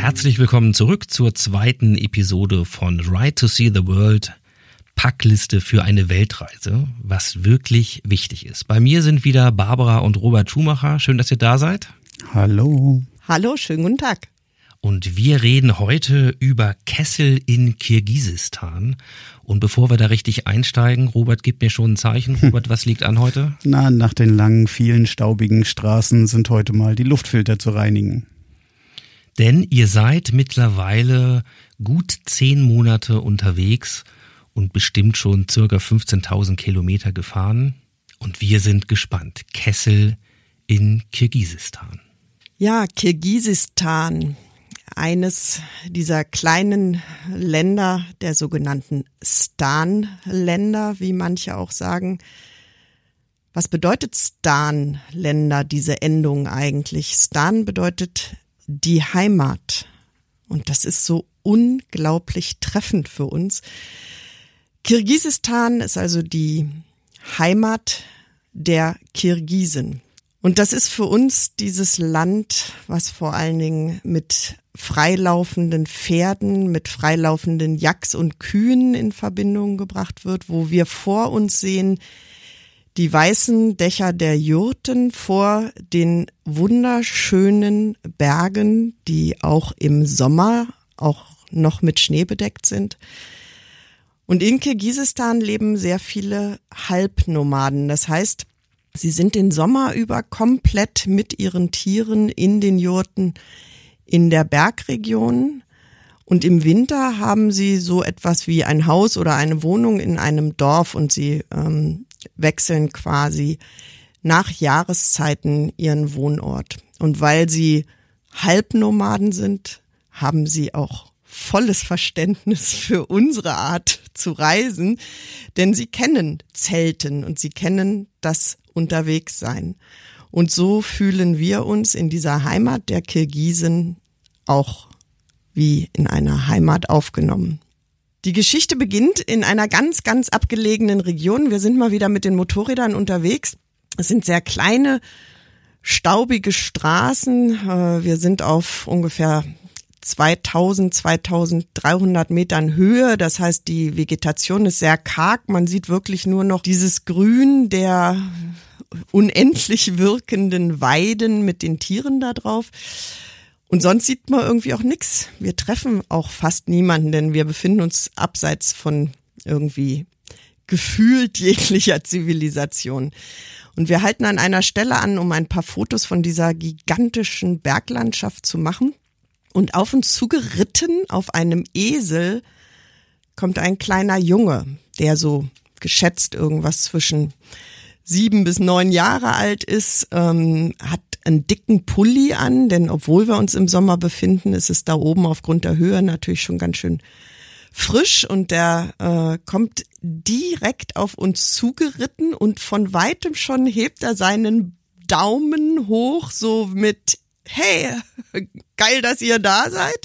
Herzlich willkommen zurück zur zweiten Episode von Right to See the World, Packliste für eine Weltreise, was wirklich wichtig ist. Bei mir sind wieder Barbara und Robert Schumacher. Schön, dass ihr da seid. Hallo. Hallo, schönen guten Tag. Und wir reden heute über Kessel in Kirgisistan. Und bevor wir da richtig einsteigen, Robert gibt mir schon ein Zeichen. Robert, was liegt an heute? Nach den langen, vielen staubigen Straßen sind heute mal die Luftfilter zu reinigen. Denn ihr seid mittlerweile gut 10 Monate unterwegs und bestimmt schon circa 15.000 Kilometer gefahren. Und wir sind gespannt. Kessel in Kirgisistan. Ja, Kirgisistan, eines dieser kleinen Länder, der sogenannten Stan-Länder, wie manche auch sagen. Was bedeutet Stan-Länder, diese Endung eigentlich? Stan bedeutet die Heimat. Und das ist so unglaublich treffend für uns. Kirgisistan ist also die Heimat der Kirgisen. Und das ist für uns dieses Land, was vor allen Dingen mit freilaufenden Pferden, mit freilaufenden Yaks und Kühen in Verbindung gebracht wird, wo wir vor uns sehen die weißen Dächer der Jurten vor den wunderschönen Bergen, die auch im Sommer auch noch mit Schnee bedeckt sind. Und in Kirgisistan leben sehr viele Halbnomaden. Das heißt, sie sind den Sommer über komplett mit ihren Tieren in den Jurten in der Bergregion. Und im Winter haben sie so etwas wie ein Haus oder eine Wohnung in einem Dorf und sie wechseln quasi nach Jahreszeiten ihren Wohnort. Und weil sie Halbnomaden sind, haben sie auch volles Verständnis für unsere Art zu reisen, denn sie kennen Zelten und sie kennen das Unterwegssein. Und so fühlen wir uns in dieser Heimat der Kirgisen auch wie in einer Heimat aufgenommen. Die Geschichte beginnt in einer ganz, ganz abgelegenen Region. Wir sind mal wieder mit den Motorrädern unterwegs. Es sind sehr kleine, staubige Straßen. Wir sind auf ungefähr 2300 Metern Höhe. Das heißt, die Vegetation ist sehr karg. Man sieht wirklich nur noch dieses Grün der unendlich wirkenden Weiden mit den Tieren da drauf. Und sonst sieht man irgendwie auch nichts. Wir treffen auch fast niemanden, denn wir befinden uns abseits von irgendwie gefühlt jeglicher Zivilisation. Und wir halten an einer Stelle an, um ein paar Fotos von dieser gigantischen Berglandschaft zu machen. Und auf uns zugeritten, auf einem Esel, kommt ein kleiner Junge, der so geschätzt irgendwas zwischen 7 bis 9 Jahre alt ist, hat einen dicken Pulli an, denn obwohl wir uns im Sommer befinden, ist es da oben aufgrund der Höhe natürlich schon ganz schön frisch und der kommt direkt auf uns zugeritten und von weitem schon hebt er seinen Daumen hoch, so mit hey, geil, dass ihr da seid.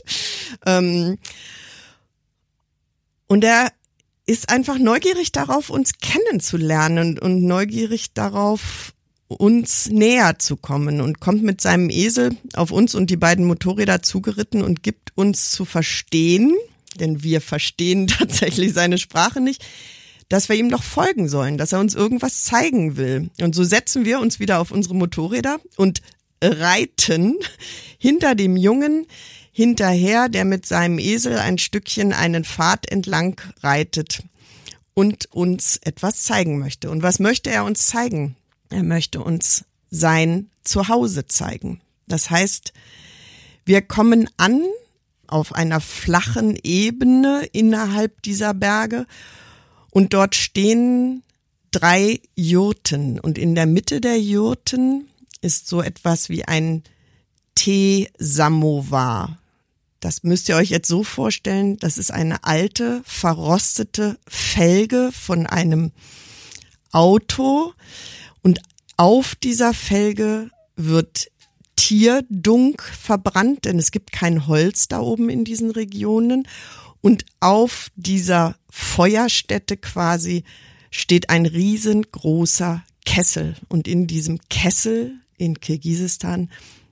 Und er ist einfach neugierig darauf, uns kennenzulernen und neugierig darauf, uns näher zu kommen und kommt mit seinem Esel auf uns und die beiden Motorräder zugeritten und gibt uns zu verstehen, denn wir verstehen tatsächlich seine Sprache nicht, dass wir ihm doch folgen sollen, dass er uns irgendwas zeigen will. Und so setzen wir uns wieder auf unsere Motorräder und reiten hinter dem Jungen hinterher, der mit seinem Esel ein Stückchen einen Pfad entlang reitet und uns etwas zeigen möchte. Und was möchte er uns zeigen? Er möchte uns sein Zuhause zeigen. Das heißt, wir kommen an auf einer flachen Ebene innerhalb dieser Berge und dort stehen 3 Jurten und in der Mitte der Jurten ist so etwas wie ein Teesamovar. Das müsst ihr euch jetzt so vorstellen, das ist eine alte, verrostete Felge von einem Auto und auf dieser Felge wird Tierdunk verbrannt, denn es gibt kein Holz da oben in diesen Regionen und auf dieser Feuerstätte quasi steht ein riesengroßer Kessel und in diesem Kessel in Kirgisistan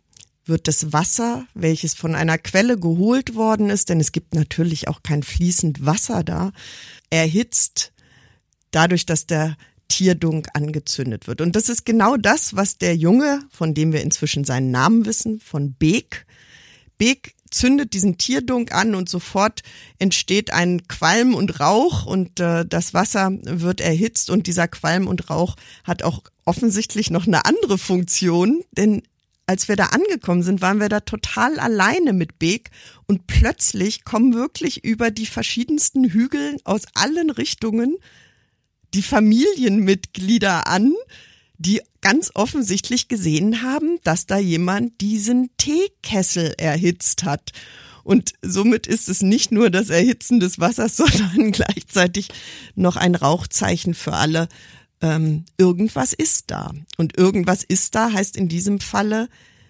wird das Wasser, welches von einer Quelle geholt worden ist, denn es gibt natürlich auch kein fließend Wasser da, erhitzt dadurch, dass der Tierdunk angezündet wird. Und das ist genau das, was der Junge, von dem wir inzwischen seinen Namen wissen, von Beek zündet diesen Tierdunk an und sofort entsteht ein Qualm und Rauch und das Wasser wird erhitzt und dieser Qualm und Rauch hat auch offensichtlich noch eine andere Funktion, denn als wir da angekommen sind, waren wir da total alleine mit Beek und plötzlich kommen wirklich über die verschiedensten Hügel aus allen Richtungen die Familienmitglieder an, die ganz offensichtlich gesehen haben, dass da jemand diesen Teekessel erhitzt hat. Und somit ist es nicht nur das Erhitzen des Wassers, sondern gleichzeitig noch ein Rauchzeichen für alle. Irgendwas ist da. Und irgendwas ist da heißt in diesem Falle,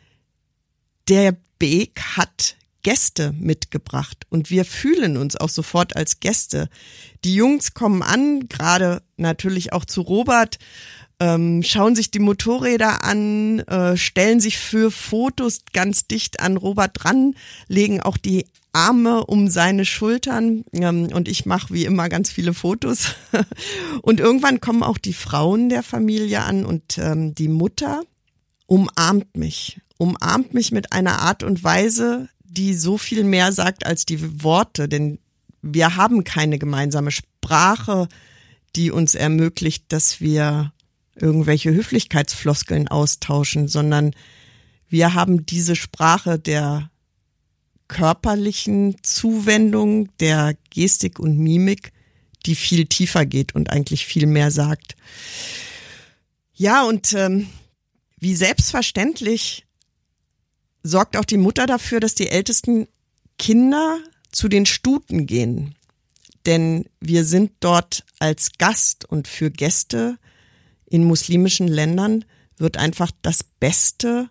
der Beek hat Gäste mitgebracht und wir fühlen uns auch sofort als Gäste. Die Jungs kommen an, gerade natürlich auch zu Robert, schauen sich die Motorräder an, stellen sich für Fotos ganz dicht an Robert dran, legen auch die Arme um seine Schultern und ich mache wie immer ganz viele Fotos. Und irgendwann kommen auch die Frauen der Familie an und die Mutter umarmt mich mit einer Art und Weise, die so viel mehr sagt als die Worte, denn wir haben keine gemeinsame Sprache, die uns ermöglicht, dass wir irgendwelche Höflichkeitsfloskeln austauschen, sondern wir haben diese Sprache der körperlichen Zuwendung, der Gestik und Mimik, die viel tiefer geht und eigentlich viel mehr sagt. Ja, und wie selbstverständlich sorgt auch die Mutter dafür, dass die ältesten Kinder zu den Stuten gehen. Denn wir sind dort als Gast und für Gäste in muslimischen Ländern wird einfach das Beste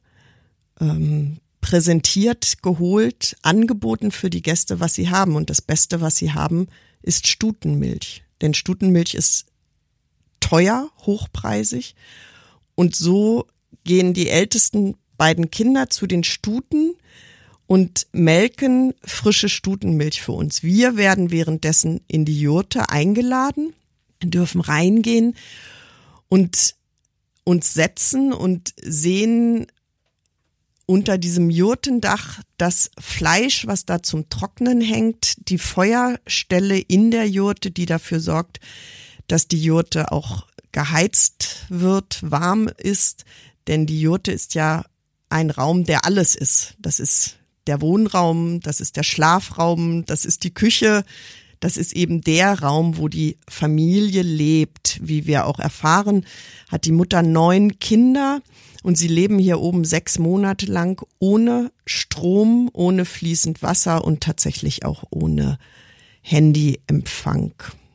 präsentiert, geholt, angeboten für die Gäste, was sie haben. Und das Beste, was sie haben, ist Stutenmilch. Denn Stutenmilch ist teuer, hochpreisig. Und so gehen die ältesten beiden Kinder zu den Stuten und melken frische Stutenmilch für uns. Wir werden währenddessen in die Jurte eingeladen, dürfen reingehen und uns setzen und sehen unter diesem Jurtendach das Fleisch, was da zum Trocknen hängt, die Feuerstelle in der Jurte, die dafür sorgt, dass die Jurte auch geheizt wird, warm ist, denn die Jurte ist ja ein Raum, der alles ist. Das ist der Wohnraum, das ist der Schlafraum, das ist die Küche, das ist eben der Raum, wo die Familie lebt. Wie wir auch erfahren, hat die Mutter 9 Kinder und sie leben hier oben 6 Monate lang ohne Strom, ohne fließend Wasser und tatsächlich auch ohne Handyempfang.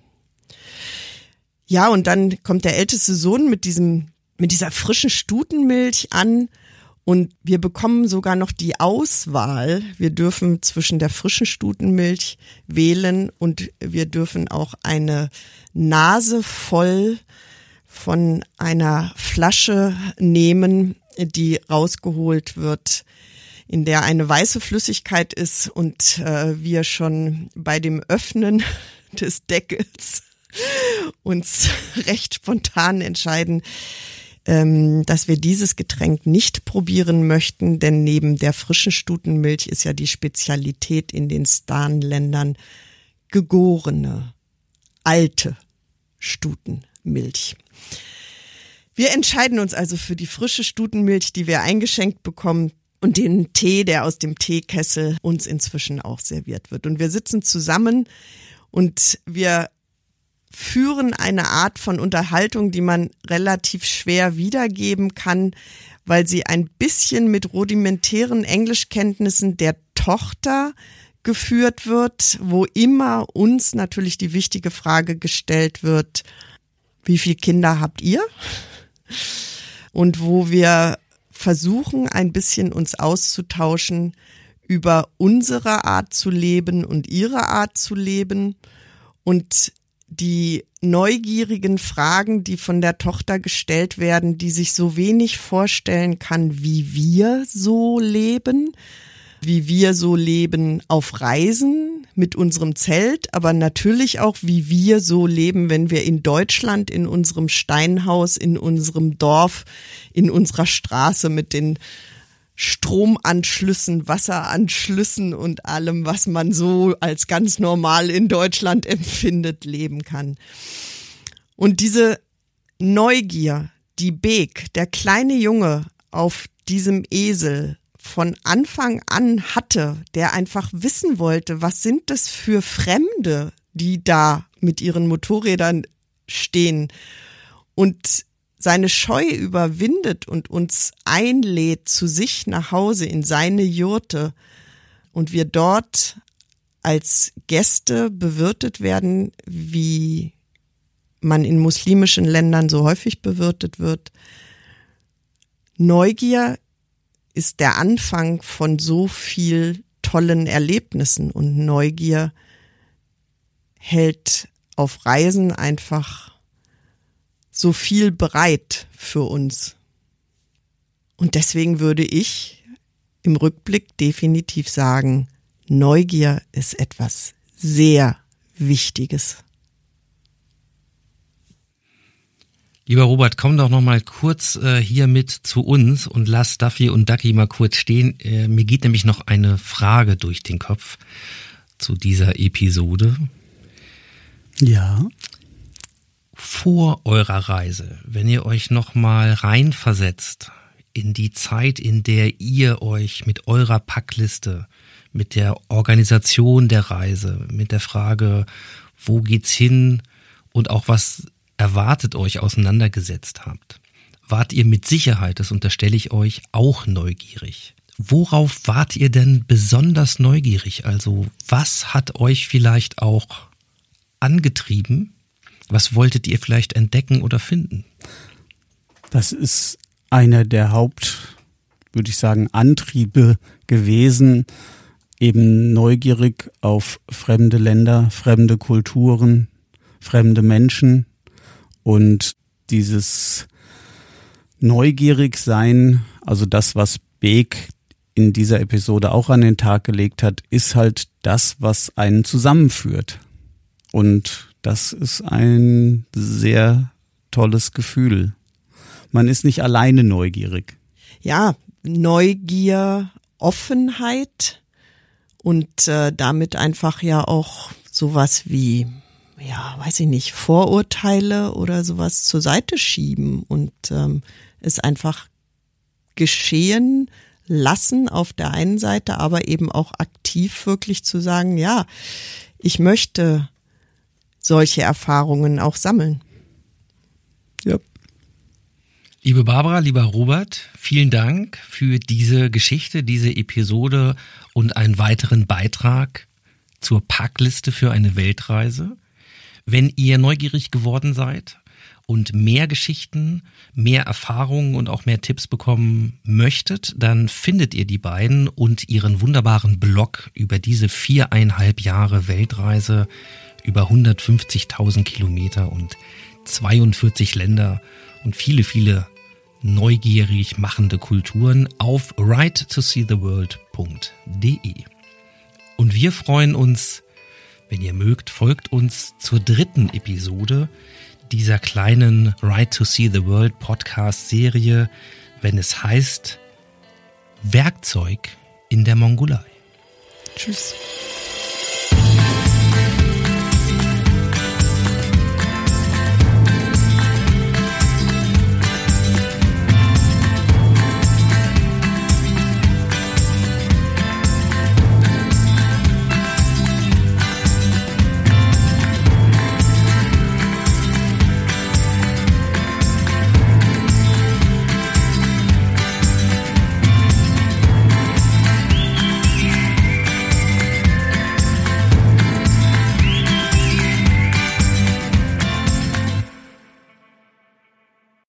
Ja, und dann kommt der älteste Sohn mit dieser frischen Stutenmilch an und wir bekommen sogar noch die Auswahl. Wir dürfen zwischen der frischen Stutenmilch wählen und wir dürfen auch eine Nase voll von einer Flasche nehmen, die rausgeholt wird, in der eine weiße Flüssigkeit ist und wir schon bei dem Öffnen des Deckels uns recht spontan entscheiden, dass wir dieses Getränk nicht probieren möchten, denn neben der frischen Stutenmilch ist ja die Spezialität in den Stan-Ländern gegorene, alte Stutenmilch. Wir entscheiden uns also für die frische Stutenmilch, die wir eingeschenkt bekommen und den Tee, der aus dem Teekessel uns inzwischen auch serviert wird. Und wir sitzen zusammen und wir führen eine Art von Unterhaltung, die man relativ schwer wiedergeben kann, weil sie ein bisschen mit rudimentären Englischkenntnissen der Tochter geführt wird, wo immer uns natürlich die wichtige Frage gestellt wird, wie viele Kinder habt ihr? Und wo wir versuchen, ein bisschen uns auszutauschen über unsere Art zu leben und ihre Art zu leben. Und die neugierigen Fragen, die von der Tochter gestellt werden, die sich so wenig vorstellen kann, wie wir so leben auf Reisen mit unserem Zelt, aber natürlich auch, wie wir so leben, wenn wir in Deutschland, in unserem Steinhaus, in unserem Dorf, in unserer Straße mit den Stromanschlüssen, Wasseranschlüssen und allem, was man so als ganz normal in Deutschland empfindet, leben kann. Und diese Neugier, die Beek, der kleine Junge auf diesem Esel von Anfang an hatte, der einfach wissen wollte, was sind das für Fremde, die da mit ihren Motorrädern stehen, und seine Scheu überwindet und uns einlädt zu sich nach Hause in seine Jurte und wir dort als Gäste bewirtet werden, wie man in muslimischen Ländern so häufig bewirtet wird. Neugier ist der Anfang von so viel tollen Erlebnissen und Neugier hält auf Reisen einfach so viel bereit für uns. Und deswegen würde ich im Rückblick definitiv sagen, Neugier ist etwas sehr Wichtiges. Lieber Robert, komm doch noch mal kurz hier mit zu uns und lass Duffy und Ducky mal kurz stehen. Mir geht nämlich noch eine Frage durch den Kopf zu dieser Episode. Ja. Vor eurer Reise, wenn ihr euch noch mal reinversetzt in die Zeit, in der ihr euch mit eurer Packliste, mit der Organisation der Reise, mit der Frage, wo geht's hin und auch was erwartet euch, auseinandergesetzt habt, wart ihr mit Sicherheit, das unterstelle ich euch, auch neugierig. Worauf wart ihr denn besonders neugierig? Also was hat euch vielleicht auch angetrieben? Was wolltet ihr vielleicht entdecken oder finden? Das ist einer der würde ich sagen, Antriebe gewesen, eben neugierig auf fremde Länder, fremde Kulturen, fremde Menschen und dieses Neugierigsein, also das, was Beek in dieser Episode auch an den Tag gelegt hat, ist halt das, was einen zusammenführt. Und das ist ein sehr tolles Gefühl. Man ist nicht alleine neugierig. Ja, Neugier, Offenheit und damit einfach ja auch sowas wie, ja, weiß ich nicht, Vorurteile oder sowas zur Seite schieben und es einfach geschehen lassen auf der einen Seite, aber eben auch aktiv wirklich zu sagen, ja, ich möchte solche Erfahrungen auch sammeln. Ja. Liebe Barbara, lieber Robert, vielen Dank für diese Geschichte, diese Episode und einen weiteren Beitrag zur Packliste für eine Weltreise. Wenn ihr neugierig geworden seid und mehr Geschichten, mehr Erfahrungen und auch mehr Tipps bekommen möchtet, dann findet ihr die beiden und ihren wunderbaren Blog über diese 4,5 Jahre Weltreise, über 150.000 Kilometer und 42 Länder und viele, viele neugierig machende Kulturen auf righttoseetheworld.de. Und wir freuen uns, wenn ihr mögt, folgt uns zur 3. Episode dieser kleinen Right to See the World Podcast-Serie, wenn es heißt Werkzeug in der Mongolei. Tschüss.